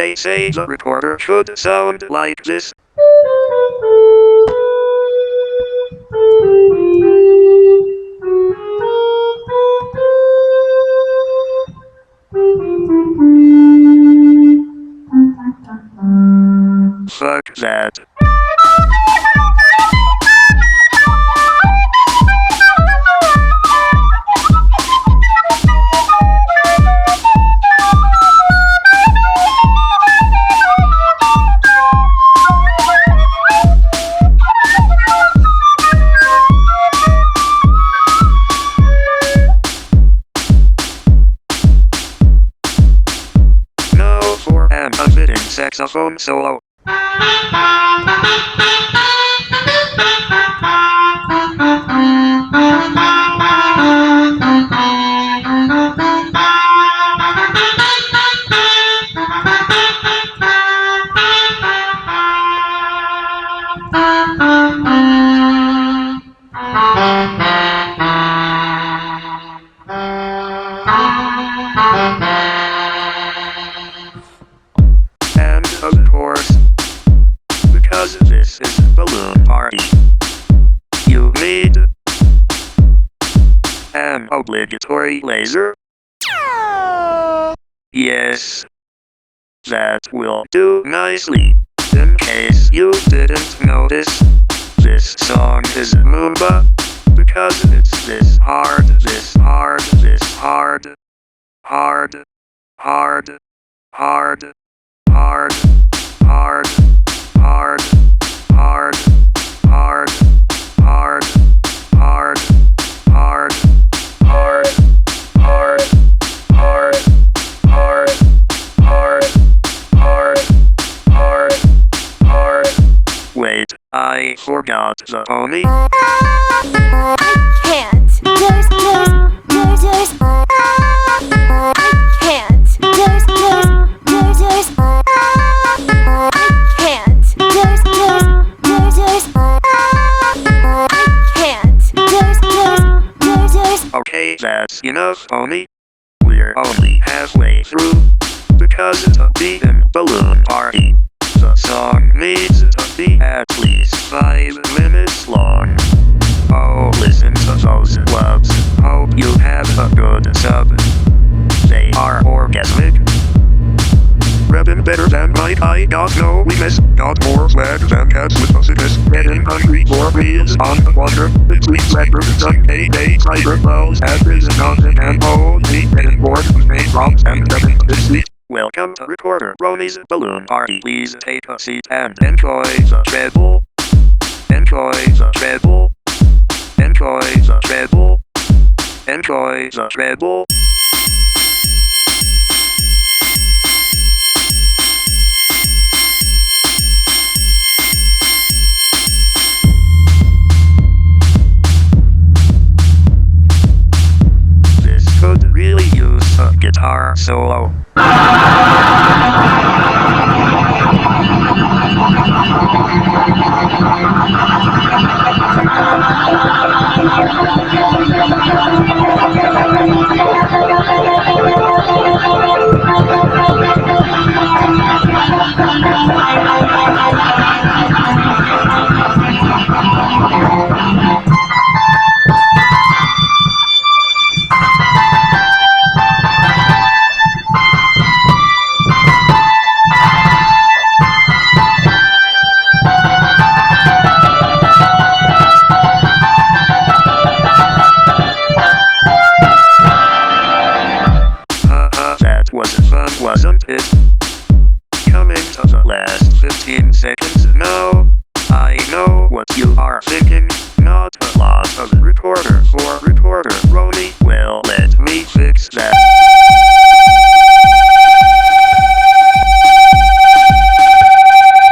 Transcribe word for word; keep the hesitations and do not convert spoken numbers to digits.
They say the recorder should sound like this. Fuck that. No for an unfitting saxophone solo. And of course, because this is a balloon party, you need an obligatory laser. Yes, that will do nicely. In case you didn't notice, this song is Moomba, because it's this hard, this hard, this hard, hard, hard, hard, hard, hard, hard, hard, hard, hard, hard, hard, hard, hard, hard, hard, hard, hard, hard, hard. Wait, I forgot the pony. I can't. There's, there's, there's, there's. I can't. There's, there's, there's, there's. I can't. There's, there's, there's, there's. I can't. There's, there's, there's, there's. Okay, that's enough, pony. We're only halfway through, because it's a beaten balloon party. The song needs to be at least five minutes long. Oh, listen to those clubs. Hope you have a good sub. They are orgasmic. Reppin' better than Mike, I got no weakness. Got more swag than cats with a sickness. Getting hungry for reels on the water. Between slackers and Sunday day cyber wells. At prison content and only getting bored with made prompts and reppin' this sweet. Welcome to Recorder Ronnie's Balloon Party. Please take a seat and enjoy the treble. Enjoy the treble. Enjoy the treble. Enjoy the treble. This could really use a guitar solo. Was fun, wasn't it? Coming to the last fifteen seconds now. I know what you are thinking. Not a lot of recorder for Recorder Ronnie. Well, let me fix that.